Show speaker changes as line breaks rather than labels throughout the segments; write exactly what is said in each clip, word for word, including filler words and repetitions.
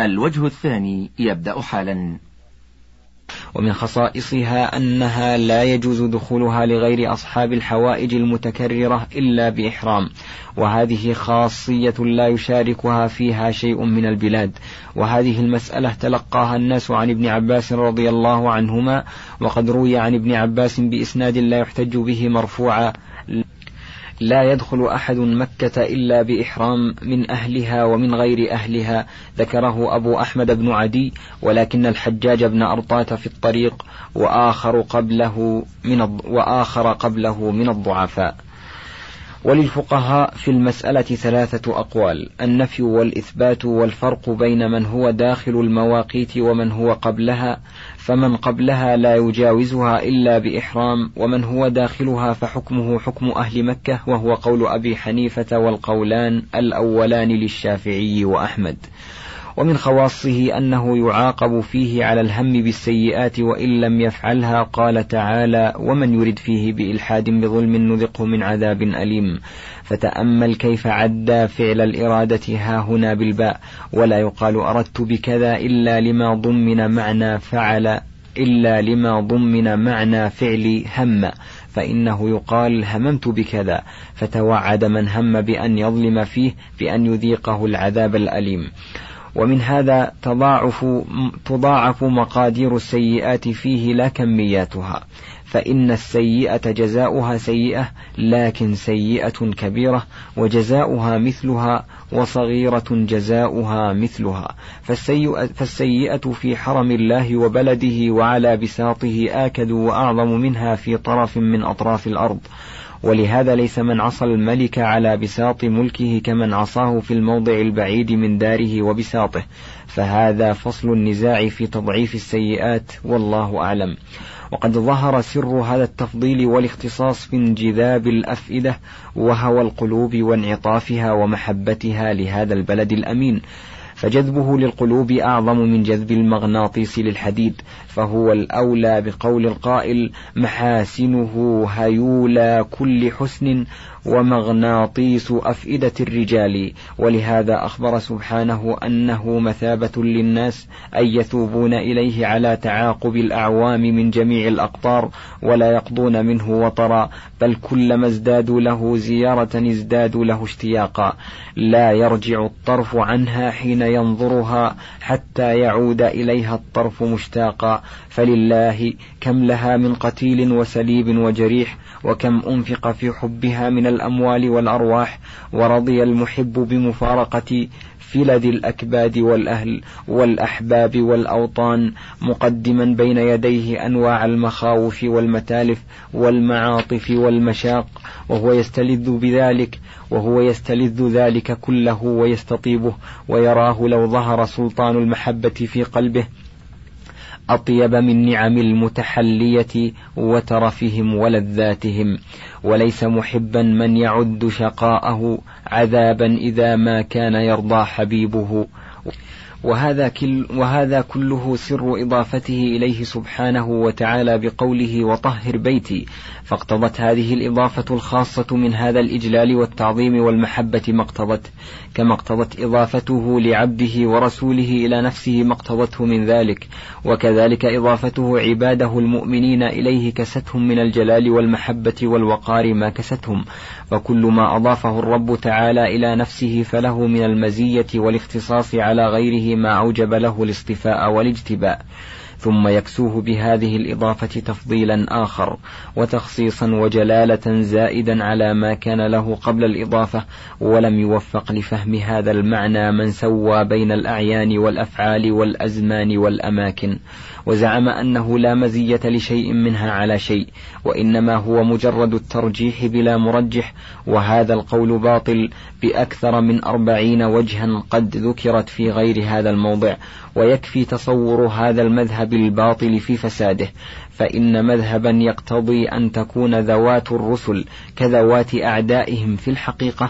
الوجه الثاني يبدأ حالا.
ومن خصائصها أنها لا يجوز دخولها لغير أصحاب الحوائج المتكررة إلا بإحرام، وهذه خاصية لا يشاركها فيها شيء من البلاد. وهذه المسألة تلقاها الناس عن ابن عباس رضي الله عنهما، وقد روي عن ابن عباس بإسناد لا يحتج به مرفوعا: لا يدخل أحد مكة إلا بإحرام من أهلها ومن غير أهلها. ذكره أبو أحمد بن عدي، ولكن الحجاج بن أرطاة في الطريق وآخر قبله من وآخر قبله من الضعفاء. وللفقهاء في المسألة ثلاثة أقوال: النفي والإثبات، والفرق بين من هو داخل المواقيت ومن هو قبلها، فمن قبلها لا يجاوزها إلا بإحرام، ومن هو داخلها فحكمه حكم أهل مكة، وهو قول أبي حنيفة والقولان الأولان للشافعي وأحمد. ومن خواصه أنه يعاقب فيه على الهم بالسيئات وإن لم يفعلها، قال تعالى: ومن يرد فيه بإلحاد بظلم نذقه من عذاب أليم. فتأمل كيف عدى فعل الإرادة هاهنا بالباء، ولا يقال أردت بكذا إلا لما ضمن معنى فعل إلا لما ضمن معنى فعل هم، فإنه يقال هممت بكذا، فتوعد من هم بأن يظلم فيه بأن يذيقه العذاب الأليم. ومن هذا تضاعف, تضاعف مقادير السيئات فيه لا كمياتها، فإن السيئة جزاؤها سيئة، لكن سيئة كبيرة وجزاؤها مثلها، وصغيرة جزاؤها مثلها. فالسيئة, فالسيئة في حرم الله وبلده وعلى بساطه آكد وأعظم منها في طرف من أطراف الأرض. ولهذا ليس من عصى الملك على بساط ملكه كمن عصاه في الموضع البعيد من داره وبساطه، فهذا فصل النزاع في تضعيف السيئات، والله أعلم. وقد ظهر سر هذا التفضيل والاختصاص في انجذاب الأفئدة وهوى القلوب وانعطافها ومحبتها لهذا البلد الأمين، فجذبه للقلوب أعظم من جذب المغناطيس للحديد، فهو الأولى بقول القائل: محاسنه هيولى كل حسن ومغناطيس أفئدة الرجال. ولهذا أخبر سبحانه أنه مثابة للناس أن يثوبون إليه على تعاقب الأعوام من جميع الأقطار، ولا يقضون منه وطرا، بل كلما ازدادوا له زيارة ازدادوا له اشتياقا، لا يرجع الطرف عنها حين ينظرها حتى يعود إليها الطرف مشتاقا. فلله كم لها من قتيل وسليب وجريح، وكم أنفق في حبها من الأموال والأرواح، ورضي المحب بمفارقة فلد الأكباد والأهل والأحباب والأوطان، مقدما بين يديه أنواع المخاوف والمتالف والمعاطف والمشاق، وهو يستلذ بذلك وهو يستلذ ذلك كله ويستطيبه، ويراه لو ظهر سلطان المحبة في قلبه أطيب من نعم المتحلية وترفهم ولذاتهم. وليس محبا من يعد شقاءه عذابا إذا ما كان يرضى حبيبه. وهذا, كل وهذا كله سر إضافته إليه سبحانه وتعالى بقوله: وطهر بيتي. فاقتضت هذه الإضافة الخاصة من هذا الإجلال والتعظيم والمحبة ما اقتضت، كما اقتضت إضافته لعبده ورسوله إلى نفسه ما اقتضته من ذلك، وكذلك إضافته عباده المؤمنين إليه كستهم من الجلال والمحبة والوقار ما كستهم. فكل ما أضافه الرب تعالى إلى نفسه فله من المزية والاختصاص على غيره ما أوجب له الاصطفاء والاجتباء، ثم يكسوه بهذه الإضافة تفضيلا آخر وتخصيصا وجلالة زائدا على ما كان له قبل الإضافة. ولم يوفق لفهم هذا المعنى من سوى بين الأعيان والأفعال والأزمان والأماكن، وزعم أنه لا مزية لشيء منها على شيء، وإنما هو مجرد الترجيح بلا مرجح. وهذا القول باطل بأكثر من أربعين وجها قد ذكرت في غير هذا الموضع، ويكفي تصور هذا المذهب الباطل في فساده، فإن مذهبا يقتضي أن تكون ذوات الرسل كذوات أعدائهم في الحقيقة،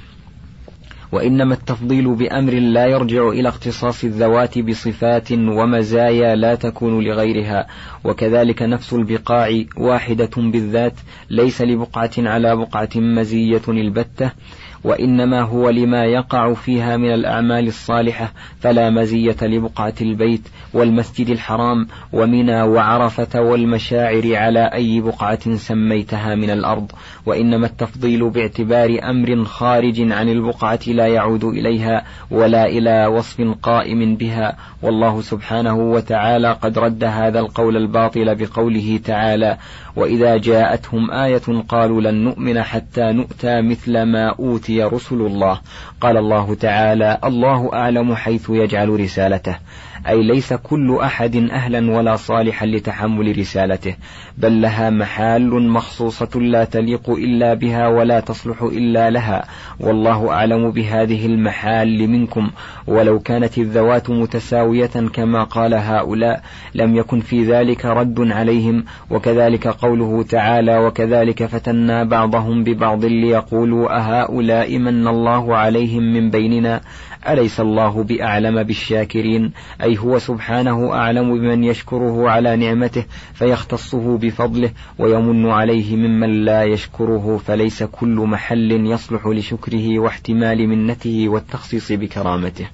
وإنما التفضيل بأمر لا يرجع إلى اختصاص الذوات بصفات ومزايا لا تكون لغيرها. وكذلك نفس البقاع واحدة بالذات، ليس لبقعة على بقعة مزية البتة، وإنما هو لما يقع فيها من الأعمال الصالحة، فلا مزية لبقعة البيت والمسجد الحرام ومنى وعرفة والمشاعر على أي بقعة سميتها من الأرض، وإنما التفضيل باعتبار أمر خارج عن البقعة لا يعود إليها ولا إلى وصف قائم بها. والله سبحانه وتعالى قد رد هذا القول الباطل بقوله تعالى: وإذا جاءتهم آية قالوا لن نؤمن حتى نؤتى مثل ما أوتي رسل الله. قال الله تعالى: الله أعلم حيث يجعل رسالته، أي ليس كل أحد أهلا ولا صالحا لتحمل رسالته، بل لها محال مخصوصة لا تليق إلا بها ولا تصلح إلا لها، والله أعلم بهذه المحال منكم. ولو كانت الذوات متساوية كما قال هؤلاء لم يكن في ذلك رد عليهم. وكذلك قوله تعالى: وكذلك فتنا بعضهم ببعض ليقولوا أهؤلاء من الله عليهم من بيننا أليس الله بأعلم بالشاكرين، أي هو سبحانه أعلم بمن يشكره على نعمته فيختصه بفضله ويمن عليه ممن لا يشكره، فليس كل محل يصلح لشكره واحتمال منته والتخصيص بكرامته.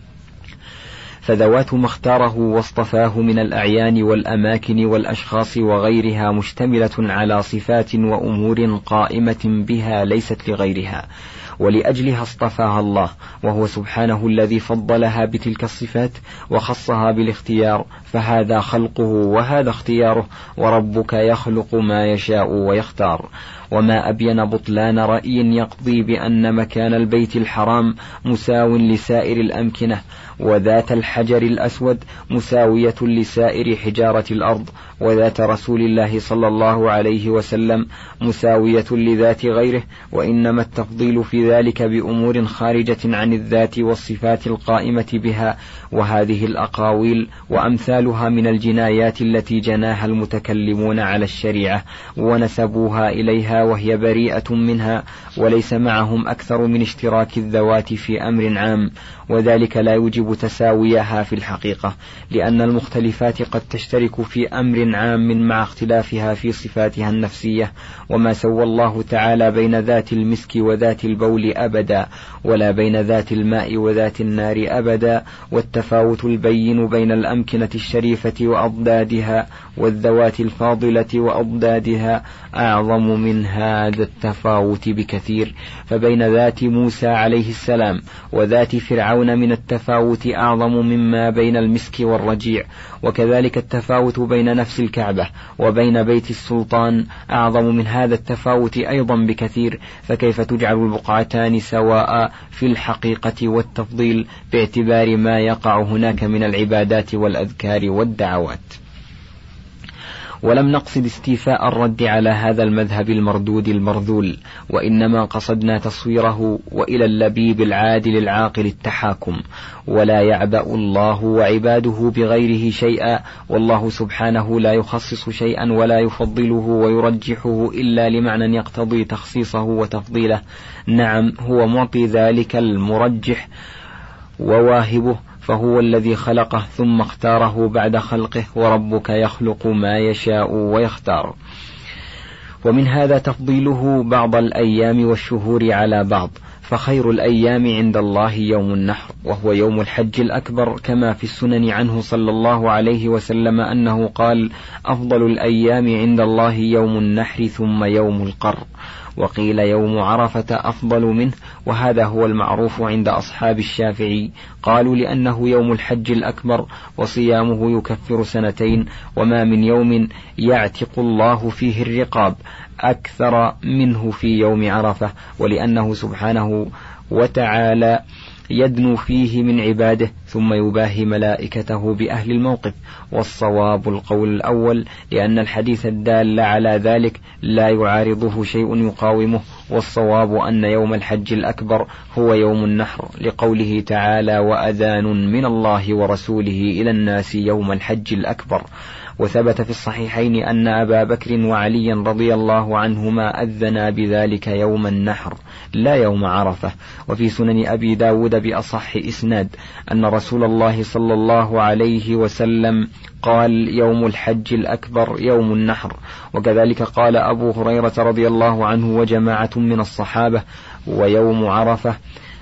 فذوات ما اختاره واصطفاه من الأعيان والأماكن والأشخاص وغيرها مشتملة على صفات وأمور قائمة بها ليست لغيرها، ولأجلها اصطفاها الله، وهو سبحانه الذي فضلها بتلك الصفات وخصها بالاختيار، فهذا خلقه وهذا اختياره، وربك يخلق ما يشاء ويختار. وما أبين بطلان رأي يقضي بأن مكان البيت الحرام مساو لسائر الأمكنة، وذات الحجر الأسود مساوية لسائر حجارة الأرض، وذات رسول الله صلى الله عليه وسلم مساوية لذات غيره، وإنما التفضيل في ذلك بأمور خارجة عن الذات والصفات القائمة بها. وهذه الأقاويل وأمثالها من الجنايات التي جناها المتكلمون على الشريعة ونسبوها إليها وهي بريئة منها، وليس معهم أكثر من اشتراك الذوات في أمر عام، وذلك لا يوجب تساويها في الحقيقة، لأن المختلفات قد تشترك في أمر عام مع اختلافها في صفاتها النفسية. وما سوى الله تعالى بين ذات المسك وذات البول أبدا، ولا بين ذات الماء وذات النار أبدا. والتفاوت البين بين الأمكنة الشريفة وأضدادها والذوات الفاضلة وأضدادها أعظم من هذا التفاوت بكثير، فبين ذات موسى عليه السلام وذات فرعون من التفاوت أعظم مما بين المسك والرجيع. وكذلك التفاوت بين نفس الكعبة وبين بيت السلطان أعظم من هذا التفاوت أيضا بكثير، فكيف تجعل البقعتان سواء في الحقيقة والتفضيل باعتبار ما يقع هناك من العبادات والأذكار والدعوات؟ ولم نقصد استيفاء الرد على هذا المذهب المردود المرذول، وإنما قصدنا تصويره وإلى اللبيب العادل العاقل التحاكم. ولا يعبأ الله وعباده بغيره شيئا، والله سبحانه لا يخصص شيئا ولا يفضله ويرجحه إلا لمعنى يقتضي تخصيصه وتفضيله. نعم، هو معطي ذلك المرجح وواهبه، فهو الذي خلقه ثم اختاره بعد خلقه، وربك يخلق ما يشاء ويختار. ومن هذا تفضيله بعض الأيام والشهور على بعض، فخير الأيام عند الله يوم النحر، وهو يوم الحج الأكبر، كما في السنن عنه صلى الله عليه وسلم أنه قال: أفضل الأيام عند الله يوم النحر ثم يوم القر. وقيل يوم عرفة أفضل منه، وهذا هو المعروف عند أصحاب الشافعي، قالوا لأنه يوم الحج الأكبر وصيامه يكفر سنتين، وما من يوم يعتق الله فيه الرقاب أكثر منه في يوم عرفة، ولأنه سبحانه وتعالى يدنو فيه من عباده ثم يباهي ملائكته بأهل الموقف. والصواب القول الأول، لأن الحديث الدال على ذلك لا يعارضه شيء يقاومه، والصواب أن يوم الحج الأكبر هو يوم النحر، لقوله تعالى: وأذان من الله ورسوله إلى الناس يوم الحج الأكبر. وثبت في الصحيحين أن أبا بكر وعليا رضي الله عنهما أذنا بذلك يوم النحر لا يوم عرفة. وفي سنن أبي داود بأصح إسناد أن رسول رسول الله صلى الله عليه وسلم قال يوم الحج الأكبر يوم النحر. وكذلك قال أبو هريرة رضي الله عنه وجماعة من الصحابة ويوم عرفة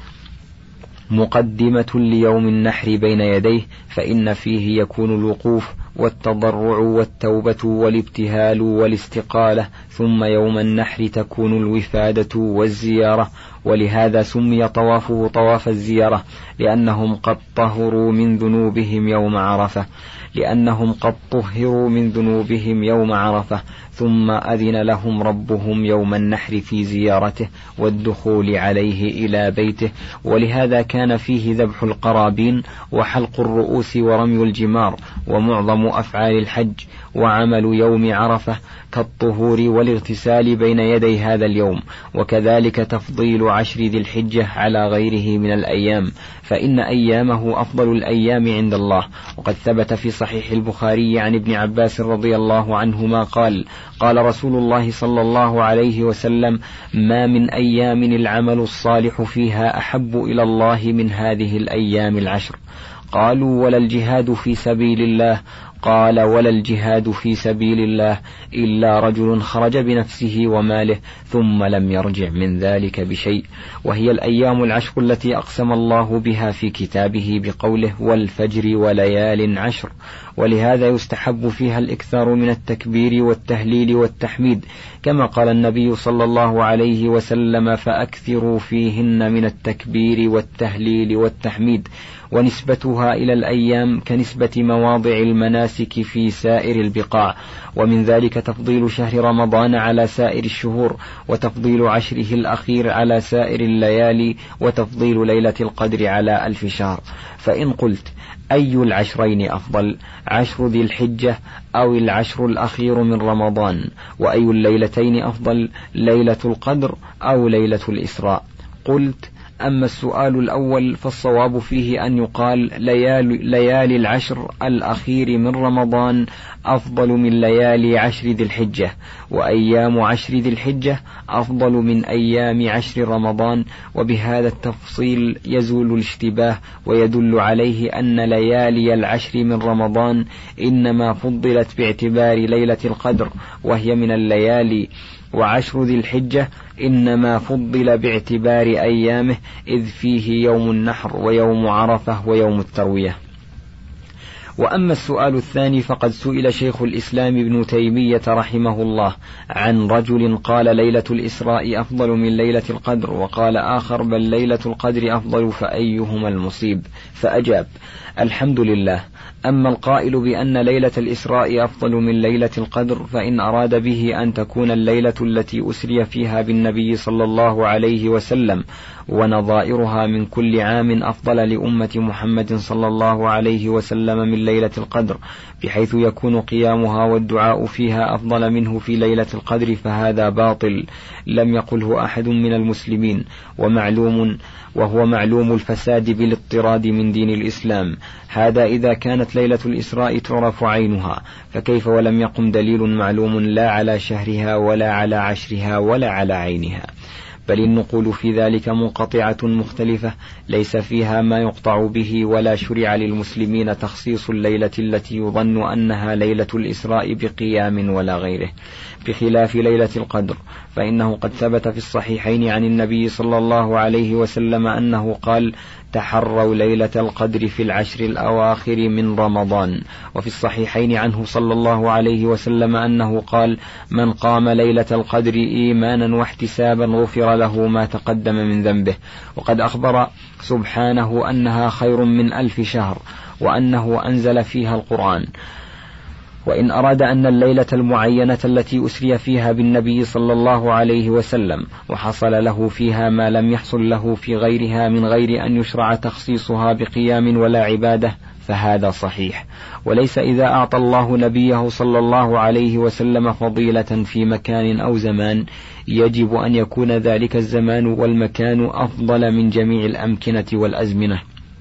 مقدمة ليوم النحر بين يديه، فإن فيه يكون الوقوف والتضرع والتوبة والابتهال والاستقالة، ثم يوم النحر تكون الوفادة والزيارة. ولهذا سمي طوافه طواف الزيارة لأنهم قد طهروا من ذنوبهم يوم عرفة لأنهم قد طهروا من ذنوبهم يوم عرفة ثم أذن لهم ربهم يوم النحر في زيارته والدخول عليه إلى بيته. ولهذا كان فيه ذبح القرابين وحلق الرؤوس ورمي الجمار ومعظم أفعال الحج وعمل يوم عرفة كالطهور والاغتسال بين يدي هذا اليوم. وكذلك تفضيل عشر ذي الحجة على غيره من الأيام، فإن أيامه أفضل الأيام عند الله. وقد ثبت في صحيح البخاري عن ابن عباس رضي الله عنهما قال قال رسول الله صلى الله عليه وسلم: ما من أيام العمل الصالح فيها أحب إلى الله من هذه الأيام العشر. قالوا: ولا الجهاد في سبيل الله؟ قال: ولا الجهاد في سبيل الله إلا رجل خرج بنفسه وماله ثم لم يرجع من ذلك بشيء. وهي الأيام العشر التي أقسم الله بها في كتابه بقوله: والفجر وليال عشر. ولهذا يستحب فيها الإكثار من التكبير والتهليل والتحميد، كما قال النبي صلى الله عليه وسلم: فأكثروا فيهن من التكبير والتهليل والتحميد. ونسبتها إلى الأيام كنسبة مواضع المناسك في سائر البقاع. ومن ذلك تفضيل شهر رمضان على سائر الشهور، وتفضيل عشره الأخير على سائر الليالي، وتفضيل ليلة القدر على ألف شهر. فإن قلت: أي العشرين أفضل، عشر ذي الحجة أو العشر الأخير من رمضان؟ وأي الليلتين أفضل، ليلة القدر أو ليلة الإسراء؟ قلت: أما السؤال الأول فالصواب فيه أن يقال ليالي, ليالي العشر الأخير من رمضان أفضل من ليالي عشر ذي الحجة، وأيام عشر ذي الحجة أفضل من أيام عشر رمضان. وبهذا التفصيل يزول الاشتباه ويدل عليه أن ليالي العشر من رمضان إنما فضلت باعتبار ليلة القدر وهي من الليالي، وعشر ذي الحجة إنما فضل باعتبار أيامه، إذ فيه يوم النحر ويوم عرفة ويوم التروية. وأما السؤال الثاني فقد سئل شيخ الإسلام ابن تيمية رحمه الله عن رجل قال ليلة الإسراء أفضل من ليلة القدر، وقال آخر بل ليلة القدر أفضل، فأيهما المصيب؟ فأجاب: الحمد لله. أما القائل بأن ليلة الإسراء أفضل من ليلة القدر فإن أراد به أن تكون الليلة التي أسري فيها بالنبي صلى الله عليه وسلم ونظائرها من كل عام أفضل لأمة محمد صلى الله عليه وسلم من ليلة القدر، بحيث يكون قيامها والدعاء فيها أفضل منه في ليلة القدر، فهذا باطل لم يقله أحد من المسلمين، ومعلوم وهو معلوم الفساد بالاضطراد من دين الإسلام. هذا إذا كانت ليلة الإسراء تعرف عينها، فكيف ولم يقم دليل معلوم لا على شهرها ولا على عشرها ولا على عينها؟ بل النقول في ذلك منقطعة مختلفة ليس فيها ما يقطع به، ولا شرع للمسلمين تخصيص الليلة التي يظن أنها ليلة الإسراء بقيام ولا غيره، بخلاف ليلة القدر، فإنه قد ثبت في الصحيحين عن النبي صلى الله عليه وسلم أنه قال: تحروا ليلة القدر في العشر الأواخر من رمضان. وفي الصحيحين عنه صلى الله عليه وسلم أنه قال: من قام ليلة القدر إيمانا واحتسابا غفر له ما تقدم من ذنبه. وقد أخبر سبحانه أنها خير من ألف شهر، وأنه أنزل فيها القرآن. وإن أراد أن الليلة المعينة التي أسري فيها بالنبي صلى الله عليه وسلم وحصل له فيها ما لم يحصل له في غيرها من غير أن يشرع تخصيصها بقيام ولا عبادة، فهذا صحيح. وليس إذا أعطى الله نبيه صلى الله عليه وسلم فضيلة في مكان أو زمان يجب أن يكون ذلك الزمان والمكان أفضل من جميع الأمكنة والأزمنة.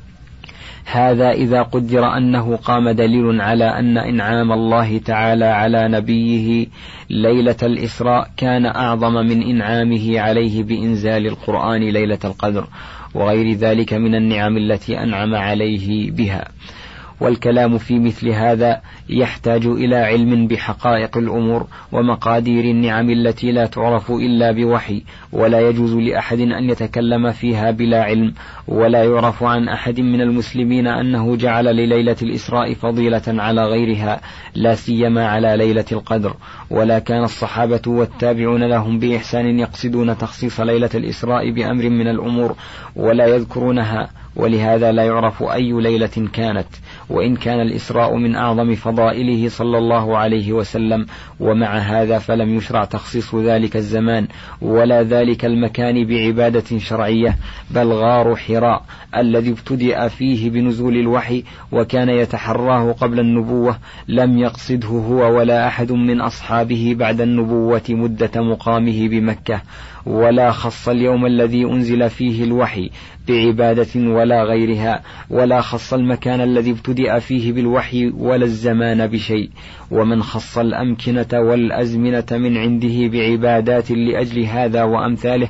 هذا إذا قدر أنه قام دليل على أن إنعام الله تعالى على نبيه ليلة الإسراء كان أعظم من إنعامه عليه بإنزال القرآن ليلة القدر. وغير ذلك من النعم التي أنعم عليه بها. والكلام في مثل هذا يحتاج إلى علم بحقائق الأمور ومقادير النعم التي لا تعرف إلا بوحي، ولا يجوز لأحد أن يتكلم فيها بلا علم. ولا يعرف عن أحد من المسلمين أنه جعل لليلة الإسراء فضيلة على غيرها، لا سيما على ليلة القدر. ولا كان الصحابة والتابعون لهم بإحسان يقصدون تخصيص ليلة الإسراء بأمر من الأمور ولا يذكرونها، ولهذا لا يعرف أي ليلة كانت. وإن كان الإسراء من أعظم فضائله صلى الله عليه وسلم، ومع هذا فلم يشرع تخصيص ذلك الزمان ولا ذلك المكان بعبادة شرعية، بل غار حراء الذي ابتدأ فيه بنزول الوحي وكان يتحراه قبل النبوة لم يقصده هو ولا أحد من أصحابه بعد النبوة مدة مقامه بمكة، ولا خص اليوم الذي أنزل فيه الوحي بعبادة ولا غيرها، ولا خص المكان الذي ابتدأ فيه بالوحي ولا الزمان بشيء. ومن خص الأمكنة والأزمنة من عنده بعبادات لأجل هذا وأمثاله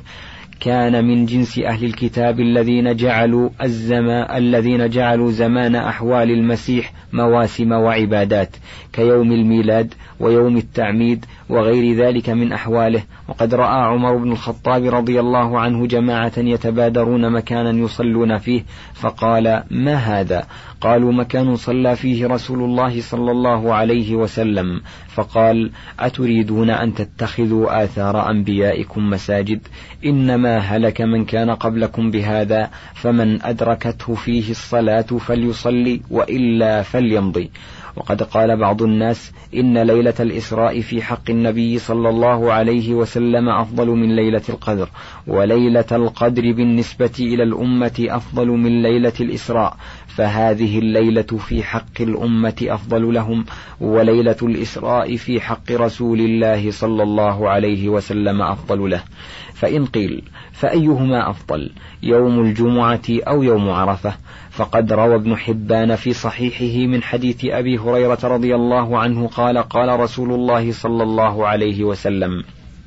كان من جنس أهل الكتاب الذين جعلوا الزمان الذين جعلوا زمان أحوال المسيح مواسم وعبادات كيوم الميلاد ويوم التعميد وغير ذلك من أحواله. وقد رأى عمر بن الخطاب رضي الله عنه جماعة يتبادرون مكانا يصلون فيه فقال: ما هذا؟ قالوا: مكان صلى فيه رسول الله صلى الله عليه وسلم. فقال: أتريدون أن تتخذوا آثار أنبيائكم مساجد؟ إنما هلك من كان قبلكم بهذا، فمن أدركته فيه الصلاة فليصلي وإلا فليمضي. وقد قال بعض الناس إن ليلة الإسراء في حق النبي صلى الله عليه وسلم أفضل من ليلة القدر، وليلة القدر بالنسبة إلى الأمة أفضل من ليلة الإسراء، فهذه الليلة في حق الأمة أفضل لهم، وليلة الإسراء في حق رسول الله صلى الله عليه وسلم أفضل له. فإن قيل فأيهما أفضل، يوم الجمعة أو يوم عرفة؟ فقد روى ابن حبان في صحيحه من حديث أبي هريرة رضي الله عنه قال: قال رسول الله صلى الله عليه وسلم: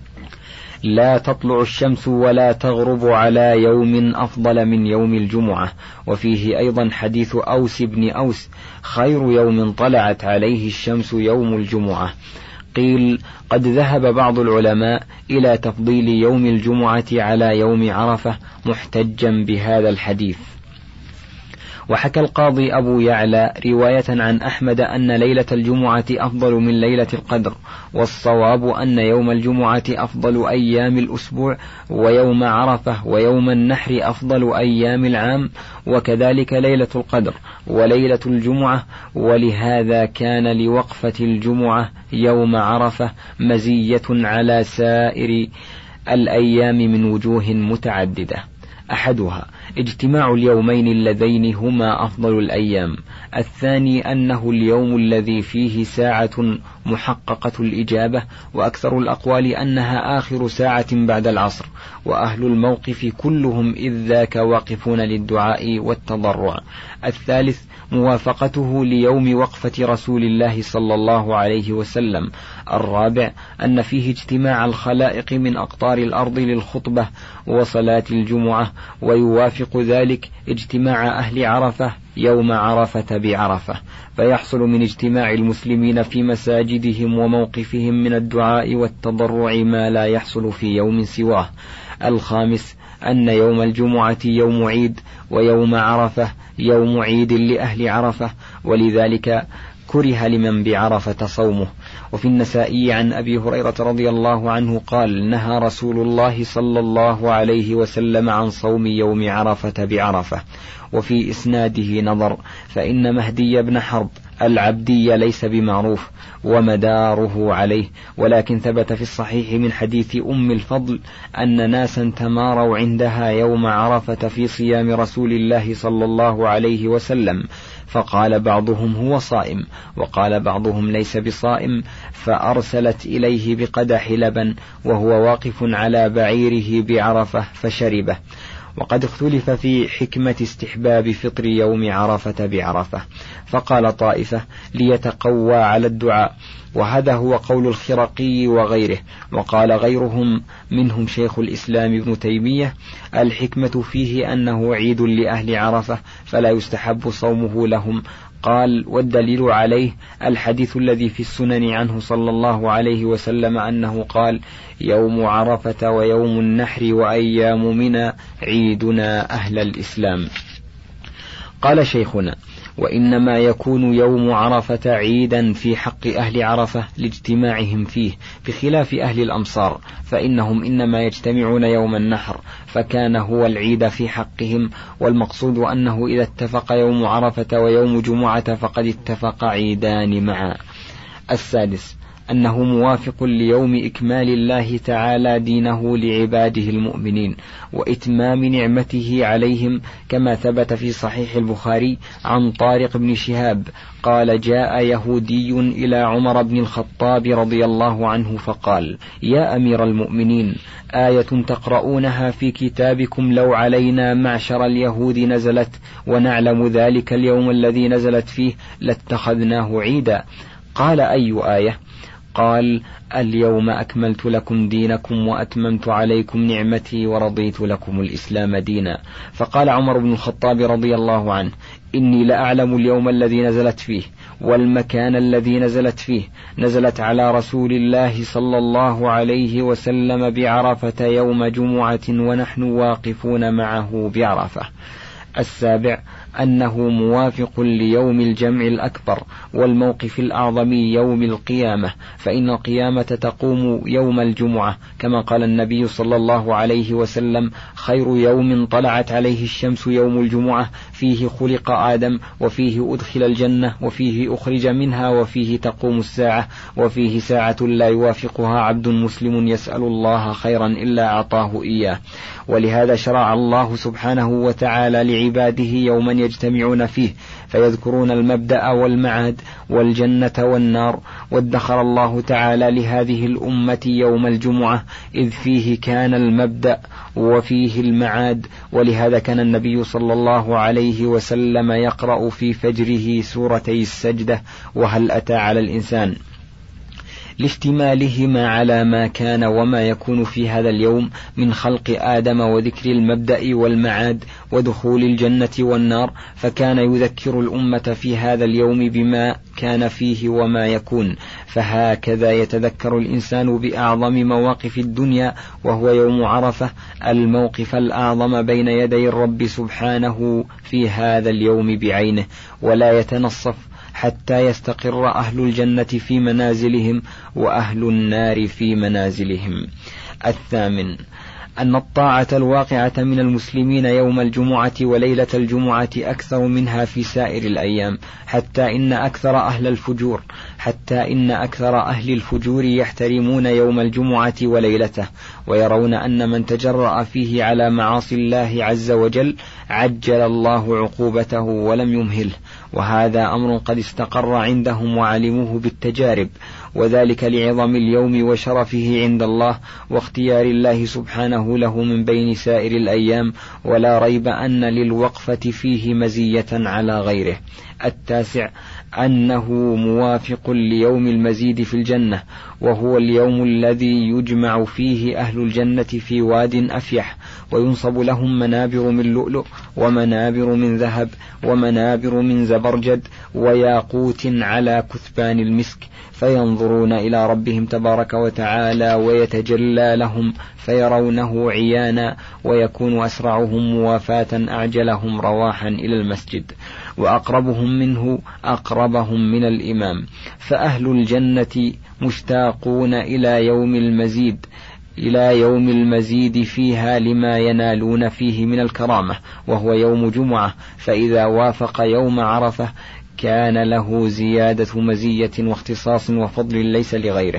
لا تطلع الشمس ولا تغرب على يوم أفضل من يوم الجمعة. وفيه أيضا حديث أوس بن أوس: خير يوم طلعت عليه الشمس يوم الجمعة. قيل: قد ذهب بعض العلماء إلى تفضيل يوم الجمعة على يوم عرفة محتجا بهذا الحديث. وحكى القاضي أبو يعلى رواية عن أحمد أن ليلة الجمعة أفضل من ليلة القدر، والصواب أن يوم الجمعة أفضل أيام الأسبوع، ويوم عرفة ويوم النحر أفضل أيام العام، وكذلك ليلة القدر وليلة الجمعة. ولهذا كان لوقفة الجمعة يوم عرفة مزية على سائر الأيام من وجوه متعددة. أحدها اجتماع اليومين اللذين هما أفضل الأيام، الثاني أنه اليوم الذي فيه ساعة محققة الإجابة، وأكثر الأقوال أنها آخر ساعة بعد العصر، وأهل الموقف كلهم إذ ذاك واقفون للدعاء والتضرع. الثالث موافقته ليوم وقفة رسول الله صلى الله عليه وسلم. الرابع أن فيه اجتماع الخلائق من أقطار الأرض للخطبة وصلاة الجمعة، ويوافق ذلك اجتماع أهل عرفة يوم عرفة بعرفة، فيحصل من اجتماع المسلمين في مساجدهم وموقفهم من الدعاء والتضرع ما لا يحصل في يوم سواه. الخامس أن يوم الجمعة يوم عيد، ويوم عرفة يوم عيد لأهل عرفة، ولذلك كره لمن بعرفة صومه. وفي النسائي عن أبي هريرة رضي الله عنه قال: نهى رسول الله صلى الله عليه وسلم عن صوم يوم عرفة بعرفة. وفي إسناده نظر، فإن مهدي بن حرب العبدي ليس بمعروف ومداره عليه، ولكن ثبت في الصحيح من حديث أم الفضل أن ناسا تماروا عندها يوم عرفة في صيام رسول الله صلى الله عليه وسلم، فقال بعضهم هو صائم، وقال بعضهم ليس بصائم، فأرسلت إليه بقدح لبن وهو واقف على بعيره بعرفة فشربه. وقد اختلف في حكمة استحباب فطر يوم عرفة بعرفة، فقال طائفة ليتقوى على الدعاء، وهذا هو قول الخرقي وغيره. وقال غيرهم منهم شيخ الإسلام ابن تيمية الحكمة فيه أنه عيد لأهل عرفة فلا يستحب صومه لهم. قال والدليل عليه الحديث الذي في السنن عنه صلى الله عليه وسلم أنه قال يوم عرفة ويوم النحر وأيام منى عيدنا أهل الإسلام. قال شيخنا وإنما يكون يوم عرفة عيدا في حق أهل عرفة لاجتماعهم فيه، بخلاف أهل الأمصار فإنهم إنما يجتمعون يوم النحر، فكان هو العيد في حقهم، والمقصود أنه إذا اتفق يوم عرفة ويوم جمعة فقد اتفق عيدان معا. السادس أنه موافق ليوم إكمال الله تعالى دينه لعباده المؤمنين وإتمام نعمته عليهم، كما ثبت في صحيح البخاري عن طارق بن شهاب قال جاء يهودي إلى عمر بن الخطاب رضي الله عنه فقال يا أمير المؤمنين آية تقرؤونها في كتابكم لو علينا معشر اليهود نزلت ونعلم ذلك اليوم الذي نزلت فيه لاتخذناه عيدا. قال أي آية؟ قال اليوم أكملت لكم دينكم وأتممت عليكم نعمتي ورضيت لكم الإسلام دينا. فقال عمر بن الخطاب رضي الله عنه إني لأعلم اليوم الذي نزلت فيه والمكان الذي نزلت فيه، نزلت على رسول الله صلى الله عليه وسلم بعرفة يوم جمعة ونحن واقفون معه بعرفة. السابع أنه موافق ليوم الجمع الأكبر والموقف الأعظم يوم القيامة، فإن القيامة تقوم يوم الجمعة، كما قال النبي صلى الله عليه وسلم خير يوم طلعت عليه الشمس يوم الجمعة، فيه خلق آدم وفيه أدخل الجنة وفيه أخرج منها وفيه تقوم الساعة وفيه ساعة لا يوافقها عبد مسلم يسأل الله خيرا إلا أعطاه إياه. ولهذا شرع الله سبحانه وتعالى لعباده يوما يجتمعون فيه فيذكرون المبدأ والمعاد والجنة والنار، وادخر الله تعالى لهذه الأمة يوم الجمعة إذ فيه كان المبدأ وفيه المعاد. ولهذا كان النبي صلى الله عليه وسلم يقرأ في فجره سورتي السجدة وهل أتى على الإنسان، لاشتمالهما على ما كان وما يكون في هذا اليوم من خلق آدم وذكر المبدأ والمعاد ودخول الجنة والنار، فكان يذكر الأمة في هذا اليوم بما كان فيه وما يكون. فهكذا يتذكر الإنسان بأعظم مواقف الدنيا وهو يوم عرفة، الموقف الأعظم بين يدي الرب سبحانه في هذا اليوم بعينه، ولا يتنصف حتى يستقر أهل الجنة في منازلهم وأهل النار في منازلهم. الثامن أن الطاعة الواقعة من المسلمين يوم الجمعة وليلة الجمعة أكثر منها في سائر الأيام، حتى إن أكثر أهل الفجور حتى إن أكثر أهل الفجور يحترمون يوم الجمعة وليلته، ويرون أن من تجرأ فيه على معاصي الله عز وجل عجل الله عقوبته ولم يمهله، وهذا أمر قد استقر عندهم وعلموه بالتجارب، وذلك لعظم اليوم وشرفه عند الله واختيار الله سبحانه له من بين سائر الأيام، ولا ريب أن للوقفة فيه مزية على غيره. التاسع أنه موافق ليوم المزيد في الجنة، وهو اليوم الذي يجمع فيه أهل الجنة في واد أفيح، وينصب لهم منابر من لؤلؤ ومنابر من ذهب ومنابر من زبرجد وياقوت على كثبان المسك، فينظرون إلى ربهم تبارك وتعالى ويتجلى لهم فيرونه عيانا، ويكون أسرعهم موافاة أعجلهم رواحا إلى المسجد، وأقربهم منه أقربهم من الإمام. فأهل الجنة مشتاقون إلى يوم المزيد إلى يوم المزيد فيها لما ينالون فيه من الكرامة، وهو يوم جمعة، فإذا وافق يوم عرفة كان له زيادة مزية واختصاص وفضل ليس لغيره.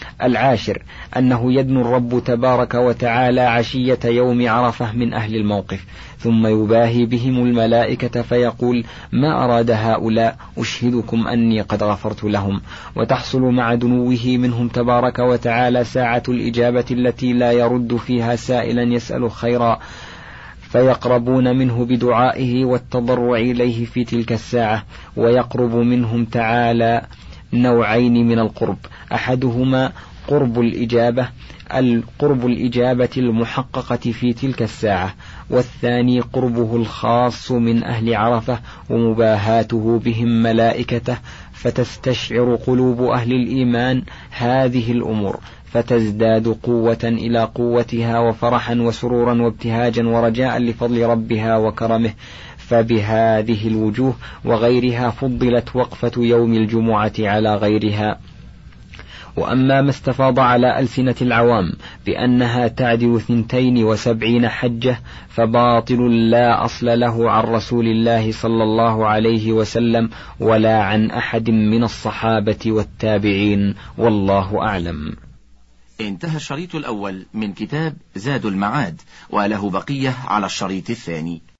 العاشر أنه يدنو الرب تبارك وتعالى عشية يوم عرفة من أهل الموقف، ثم يباهي بهم الملائكة فيقول ما أراد هؤلاء أشهدكم أني قد غفرت لهم، وتحصل مع دنوه منهم تبارك وتعالى ساعة الإجابة التي لا يرد فيها سائلا يسأل خيرا، فيقربون منه بدعائه والتضرع إليه في تلك الساعة، ويقرب منهم تعالى نوعين من القرب، أحدهما قرب الإجابة القرب الإجابة المحققة في تلك الساعة، والثاني قربه الخاص من أهل عرفة ومباهاته بهم ملائكته، فتستشعر قلوب أهل الإيمان هذه الأمور فتزداد قوة إلى قوتها وفرحا وسرورا وابتهاجا ورجاء لفضل ربها وكرمه. فبهذه الوجوه وغيرها فضلت وقفة يوم الجمعة على غيرها. وأما ما استفاض على ألسنة العوام بأنها تعدل ثنتين وسبعين حجة فباطل لا أصل له عن رسول الله صلى الله عليه وسلم ولا عن أحد من الصحابة والتابعين، والله أعلم.
انتهى الشريط الأول من كتاب زاد المعاد، وله بقية على الشريط الثاني.